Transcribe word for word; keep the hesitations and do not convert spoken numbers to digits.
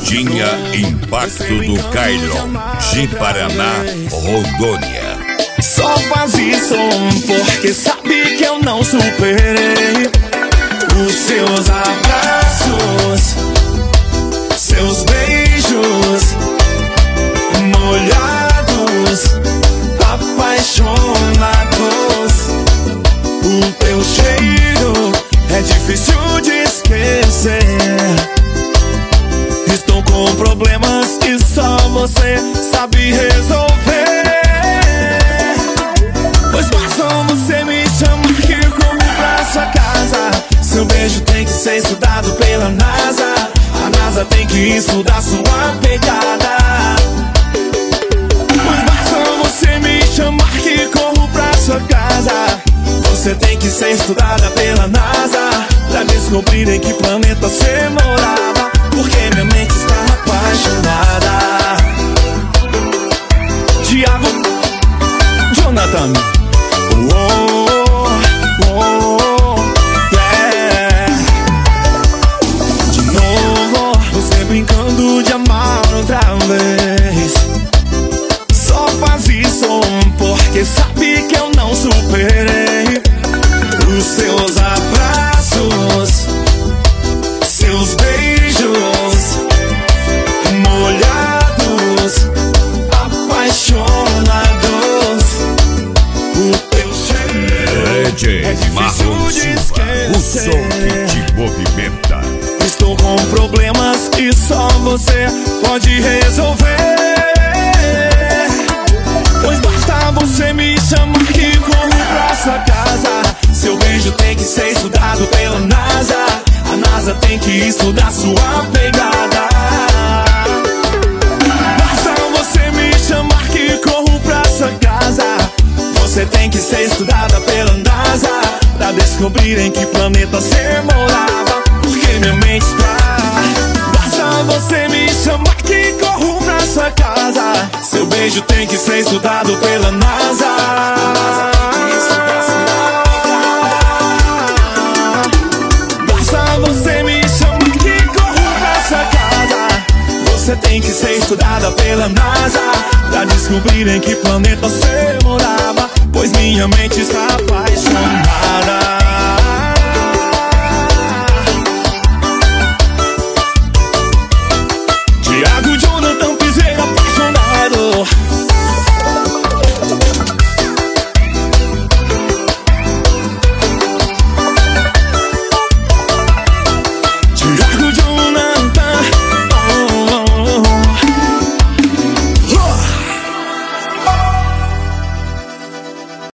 Tinha Impacto do Kailon, Ji-Paraná, Rondônia. Só faz isso porque sabe que eu não superei os seus abraços, seus beijos molhados, apaixonados. O teu cheiro é difícil de esquecer. Estou com problemas que só você sabe resolver. Pois basta você me chamar que eu corro pra sua casa. Seu beijo tem que ser estudado pela NASA. A NASA tem que estudar sua pegada. Pois basta você me chamar que corro pra sua casa. Você tem que ser estudada pela NASA pra descobrir em que planeta você morava. Porque minha mente está apaixonada. Thiago, Jonathan. Oh, oh, oh, yeah. De novo, você brincando de amar outra vez. Só faz isso porque sabe que eu não superei os seus abraços, seus beijos molhados, apaixonados. O teu cheiro é difícil de esquecer. O som que te movimenta. Estou com problemas que só você pode resolver. Pois basta você me chamar que corro pra sua casa. Seu beijo tem que ser estudado pela NASA. A NASA tem que estudar sua pegada. Basta você me chamar que corro pra sua casa. Você tem que ser estudada pela NASA pra descobrir em que planeta você morava. Porque minha mente está. Basta você me chamar que corro pra sua casa. Seu beijo tem que ser estudado pela NASA. A NASA tem que estudar sua pegada. Basta você me chamar que corro pra sua casa. Você tem que ser estudada pela NASA pra descobrir em que planeta você morava. Pois minha mente está apaixonada.